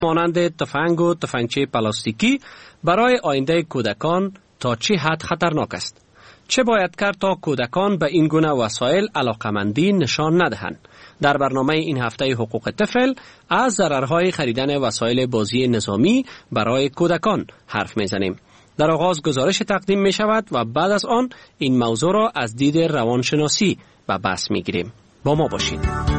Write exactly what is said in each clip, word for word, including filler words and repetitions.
مانند تفنگ و تفنگچه پلاستیکی برای آینده کودکان تا چه حد خطرناک است؟ چه باید کرد تا کودکان به این گونه وسایل علاقمندی نشان ندهند؟ در برنامه این هفته حقوق طفل از ضررهای خریدن وسایل بازی نظامی برای کودکان حرف میزنیم. در آغاز گزارش تقدیم می شود و بعد از آن این موضوع را از دید روانشناسی به بحث می گیریم. با ما باشید.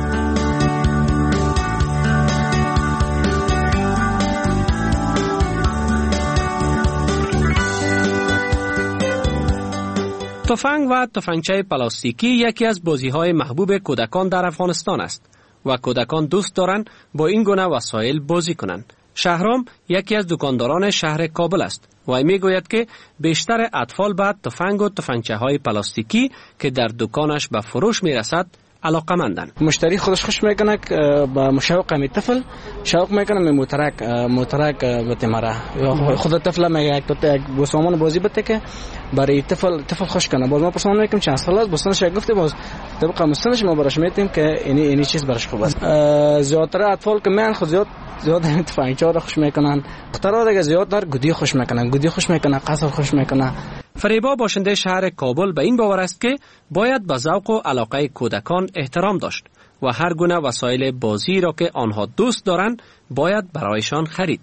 تفنگ و تفنگچه پلاستیکی یکی از بازی‌های محبوب کودکان در افغانستان است و کودکان دوست دارند با این گونه وسایل بازی کنند. شهرام یکی از دکانداران شهر کابل است و میگوید که بیشتر اطفال به تفنگ و تفنگچه‌های پلاستیکی که در دکانش به فروش میرسد علاقمندند. مشتری خودش خوش میکنه با مشوق می طفل شوق میکنه می موترک موترک بده مرا خود طفل میگه یک یک سامان بازی بده که برای طفل طفل خوش کنه. باز ما پرسان میکنیم چند سال است بسنش گفته باز طبق مستندش ما براش میتیم که اینی اینی چیز براش خوب است. زیادتر اطفال که من خود زیاد زیاد تفنگچه را خوش میکنن. دخترها دیگه زیادتر گودی خوش میکنن گودی خوش میکنه قصر خوش میکنه. فریبا باشنده شهر کابل به این باور است که باید به ذوق و علاقه کودکان احترام داشت و هر گونه وسایل بازی را که آنها دوست دارند باید برایشان خرید.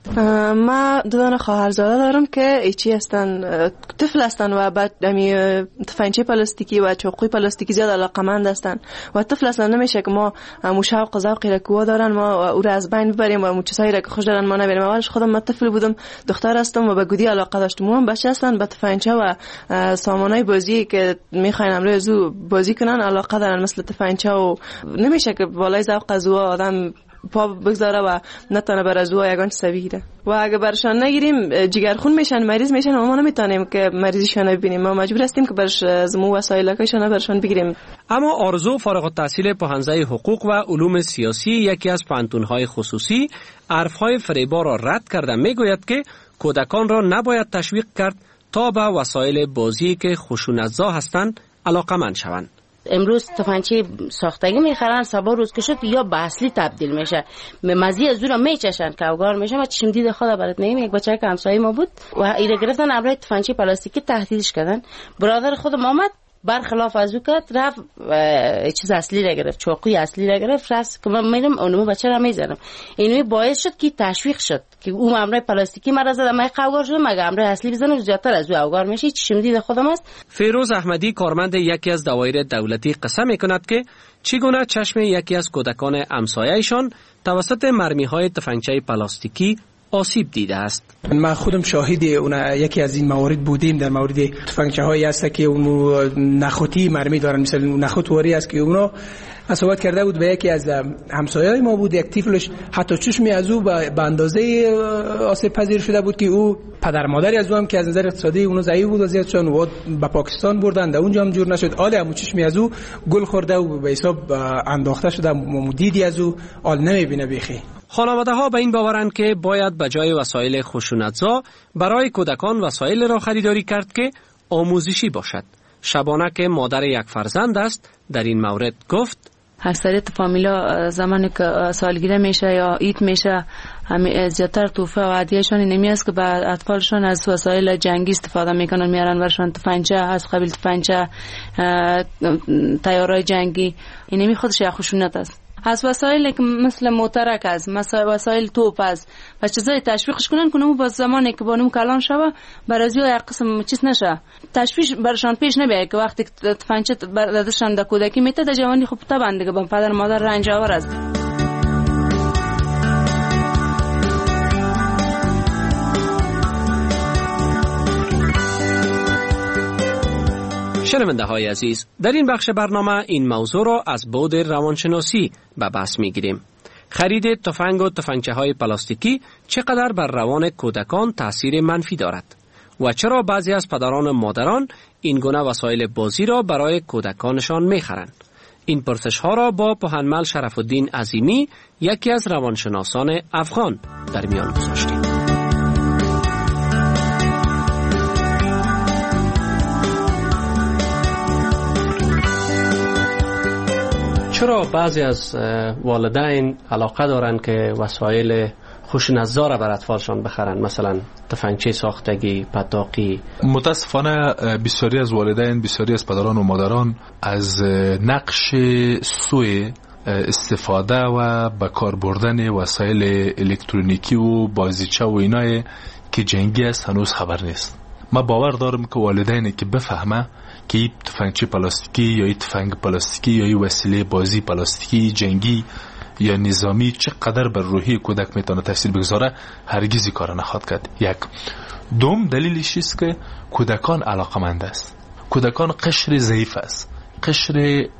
ما دو دانه خواهرزاده دارم که ایچی هستن طفل هستن و بعد امی تفنگچه پلاستیکی و چاقوی پلاستیکی زیاد علاقمند هستن و طفل هستن نمیشه که ما مشوق و ذوقی را که دارن ما او را از بین ببریم و چیزایی را که خوش دارن ما نبریم. اولش خودم من طفل بودم دختر هستم و به گودی علاقه داشتم. هم بچه هستن به تفنگچه و سامانای بازی که میخواین امروز زو بازی کنن علاقه دارن مثل تفنگچه و نمیشه که بالای ذوق از او آدم پا بگذاره و نتونه بر از او یگان سویده و اگه برشان نگیریم جگرخون میشن مریض میشن و ما نمیتونیم که مریضیشون ببینیم. ما مجبور هستیم که برش از مو وسایلکشون برشان بگیریم. اما آرزو فارغ التحصیل پوهنځی حقوق و علوم سیاسی یکی از پانتونهای خصوصی حرفهای فریبا را رد کرده میگوید که کودکان را نباید تشویق کرد تا به وسایل بازی که خشونت‌زا هستند علاقمند شوند. امروز تفنگچه ساختگی میخرن سبا روز که شد یا به اصلی تبدیل میشه مزی از اون میچشن کوگار میشه. ما چشم دید خدا برات میگم یک بچه که همسایه ما بود و ایره گرفتن ابرای تفنگچه پلاستیکی تهدیدش کردن. برادر خودم آمد برخلاف از او کرد رفت چیز اصلی را گرفت چاقوی اصلی را گرفت رفت که من میرم اونمو بچه را میزنم. اینوی باعث شد که تشویق شد که اون امرای پلاستیکی مرا زدم من قوگار شدم مگه امرای اصلی بزنم زیادتر از او اوگار میشه. چشم دید خودم است. فیروز احمدی کارمند یکی از دوایر دولتی قسم میکند که چگونه چشم یکی از کودکان همسایه‌شان توسط مرمی‌های تفنگچه پلاستیکی آسیب دیده است. من خودم شاهد اون یکی از این موارد بودیم. در مورد تفنگچه هایی است که اون نخوتی مرمی دارن مثل نخوت واری است که اونا صحبت کرده بود به یکی از همسایه‌های ما بود یک طفلش حتی چشمی از او به اندازه آسیب پذیر شده بود که او پدر مادری از او هم که از نظر اقتصادی اونو ضعیف بود وضعیت شون و به پاکستان بردند اونجا هم جور نشد. آله هم چشمی از او گل خورده و به حساب انداخته شده مدیدی از او آل نمیبینه بیخی. خانواده ها به این باورند که باید به جای وسایل خشونت‌زا برای کودکان وسایل را خریداری کرد که آموزشی باشد. شبانه که مادر یک فرزند است در این مورد گفت اکثریت فامیلا زمانی که سالگیری میشه یا عید میشه همه زیادتر توفه و عادیشان اینمی است که بعد اطفالشان از وسایل جنگی استفاده میکنن میارن برشان تفنگچه از قبیل تفنگچه تیارای جنگی اینمی خودش یک خشونت است. از وسایل که مثل موترک از مثلا وسایل توپ از و چیزای تشویقش کنن کنم با زمانی که بانم کلان شوه برازیو یک قسم چیز نشه تشویش برشان پیش نبیه که وقتی تفنگچه دادشان در کودکی میته در جوانی خب طبعا دیگه با پدر مادر رنج آور است. شنونده های عزیز، در این بخش برنامه این موضوع را از بعد روانشناسی به بحث می گیریم. خرید تفنگ و تفنگچه های پلاستیکی چقدر بر روان کودکان تاثیر منفی دارد و چرا بعضی از پدران و مادران این گونه وسایل بازی را برای کودکانشان می خرند؟ این پرسش ها را با پوهنمل شرف الدین عظیمی یکی از روانشناسان افغان در میان گذاشتیم. چرا بعضی از والدین علاقه دارند که وسایل خوش نظاره بر اطفالشان بخرن، مثلا تفنگچه ساختگی، پتاقی؟ متاسفانه بسیاری از والدین، بسیاری از پدران و مادران از نقش سوء استفاده و به کار بردن وسایل الکترونیکی و بازیچه و اینای که جنگی است هنوز خبر نیست. ما باور دارم که والدینی که بفهمه که این تفنگچه پلاستیکی یا این تفنگ پلاستیکی یا این وسیله بازی پلاستیکی جنگی یا نظامی چقدر بر روحی کودک میتونه تاثیر بگذاره، هرگز این کار نخواهد کرد. یک دوم دلیلش است که کودکان علاقمند است، کودکان قشر ضعیف است، قشر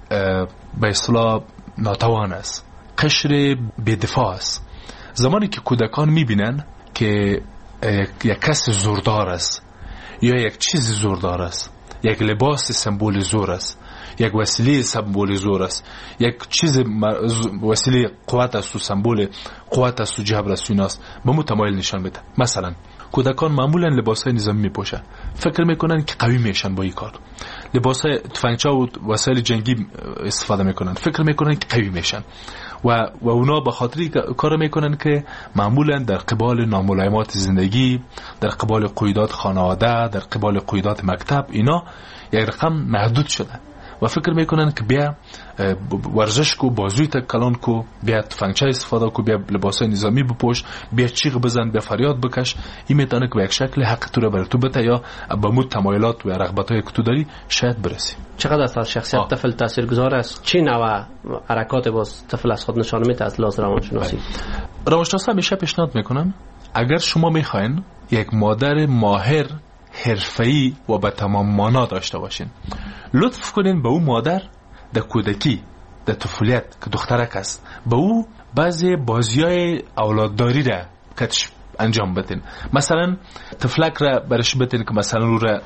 به اصطلاح ناتوان است، قشر بی‌دفاع است. زمانی که کودکان میبینن که یک کس زوردار است یا یک چیز زوردار است، یک لباس سمبول زور است، یک وسیله سمبول زور است، یک چیز وسیله قوت است و سمبول قوت است و جبر است و ایناست، به مو تمایل نشان بده. مثلا کودکان معمولا لباسای نظامی میپوشن، فکر میکنن که قوی میشن با این کار. لباسای تفنگچه و وسایل جنگی استفاده میکنن، فکر میکنن که قوی میشن و و اونا به خاطر کار میکنن که معمولا در قبال ناملایمات زندگی، در قبال قیودات خانواده، در قبال قیودات مکتب، اینا یک رقم محدود شده و فکر میکنن که بیا ورزش کو، بازوی تک کلان کو، بیا تفنگچه استفاده کو، بیا لباسای نظامی بپوش، بیا چیغ بزن، بیا فریاد بکش. این میتونه که به یک شکل حق تو رو بر تو بده یا به مود تمایلات و رغبت‌های که تو داری شاید برسی. چقدر از شخصیت طفل تاثیرگذار است؟ چه نوع حرکات باز طفل از خود نشان میده از لحاظ روانشناسی؟ روانشناسا همیشه پیشنهاد میکنن اگر شما میخواین یک مادر ماهر حرفه‌ای و به تمام معنا داشته باشین، لطف کنین به اون مادر در کودکی، در طفولیت که دخترک است، به او بعضی بازیای اولادداری را کتش انجام بدین. مثلا طفلک را برش بدین که مثلا او را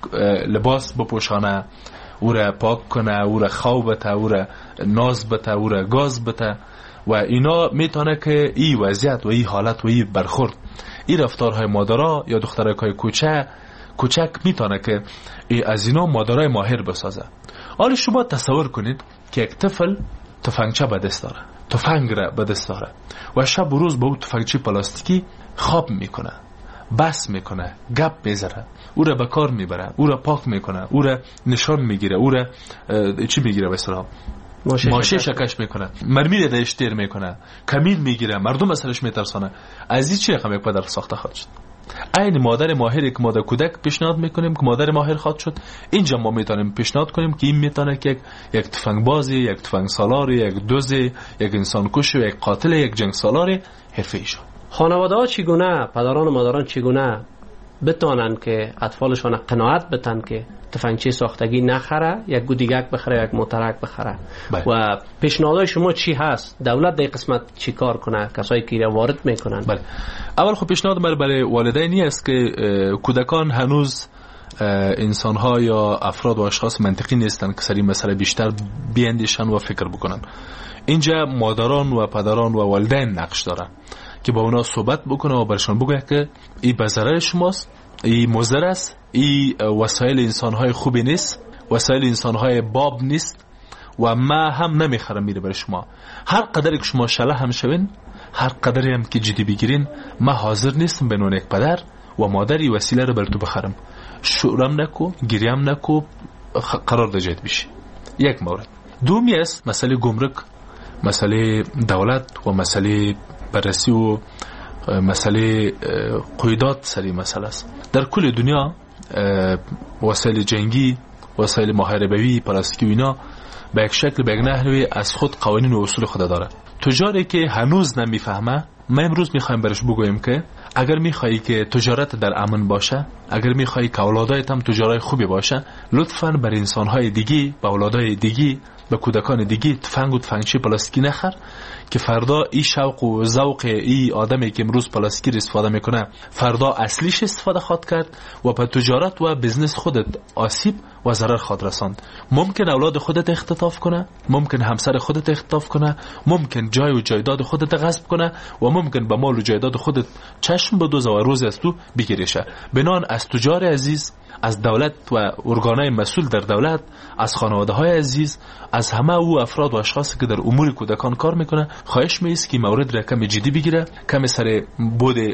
لباس بپوشانه، او را پاک کنه، او را خواب بته، او را ناز بته، او را گاز بته و اینا میتونه که این وضعیت و این حالت و این برخورد، این رفتارهای مادرها یا دخترک های کوچه کوچک میتونه که از اینا مادرای ماهر بسازه. حالا شما تصور کنید که یک طفل تفنگچه به دست داره، تفنگ را به دست داره و شب و روز با اون تفنگچه پلاستیکی خواب میکنه، بس میکنه، گپ میزنه، او را به کار میبره، او را پاک میکنه، او را نشان میگیره، او را چی میگیره به اصطلاح ماشه شکش میکنه، مرمی را دهش تیر میکنه، کمین میگیره، مردم اصلش میترسانه. از این چی رقم یک پدر ساخته خواهد شد؟ این مادر ماهری که مادر کودک پیشنهاد میکنیم که مادر ماهر خواهد شد، اینجا ما میتونیم پیشنهاد کنیم که این میتونه که یک یک تفنگ بازی، یک تفنگ سالاری، یک دوزی، یک انسان کش، یک قاتل، یک جنگ سالاری حرفه‌ای شد. خانواده ها چگونه، پدران و مادران چگونه بتونن که اطفالشون قناعت بتن که تفنگچه ساختگی نخره، یک گودیگک بخره، یک موترک بخره؟ بله. و پیشنهادهای شما چی هست؟ دولت در قسمت چی کار کنه؟ کسایی که وارد میکنن؟ بله. اول خب پیشنهاد من برای والدینی است که کودکان هنوز انسان‌ها یا افراد و اشخاص منطقی نیستن که سری مسئله بیشتر بیاندیشن و فکر بکنن. اینجا مادران و پدران و والدین نقش دارن که با اونا صحبت بکنه و برشان بگه که این به ضرر شماست، این مضر است، این وسایل انسان‌های خوبی نیست، وسایل انسان‌های باب نیست و ما هم نمیخرم میره برای شما. هر قدری که شما شله هم شوین، هر قدری هم که جدی بگیرین، ما حاضر نیستم به نوع یک پدر و مادری وسیله رو بر تو بخرم. شورم نکو، گریم نکو، قرار دجید بشی. یک مورد. دومی است مسئله گمرک، مسئله دولت و مسئله بررسی و مسئله قیودات سری مسئله است. در کل دنیا وسایل جنگی، وسایل محاربوی، پلاستیکی و اینا به یک شکل به یک نحوی از خود قوانین و اصول خود داره. تجاری که هنوز نمیفهمه، ما امروز میخوایم برش بگویم که اگر میخوایی که تجارت در امن باشه، اگر میخوایی که اولادایت هم تجارای خوبی باشه، لطفاً بر انسانهای دیگی، به اولادای دیگی، به کودکان دیگی تفنگ و تفنگچه پلاستیکی نخر که فردا ای شوق و ذوق ای آدمی که امروز پلاستیکی استفاده میکنه فردا اصلیش استفاده خواهد کرد و به تجارت و بزنس خودت آسیب و ضرر خواهد رساند. ممکن اولاد خودت اختطاف کنه، ممکن همسر خودت اختطاف کنه، ممکن جای و جایداد خودت غصب کنه و ممکن به مال و جایداد خودت چشم بدوزه و روز از تو بگیرشه. بنان از تجار عزیز، از دولت و ارگانهای مسئول در دولت، از خانواده های عزیز، از همه او افراد و اشخاصی که در امور کودکان کار میکنه خواهش میست که مورد را کم جدی بگیره، کم سر بود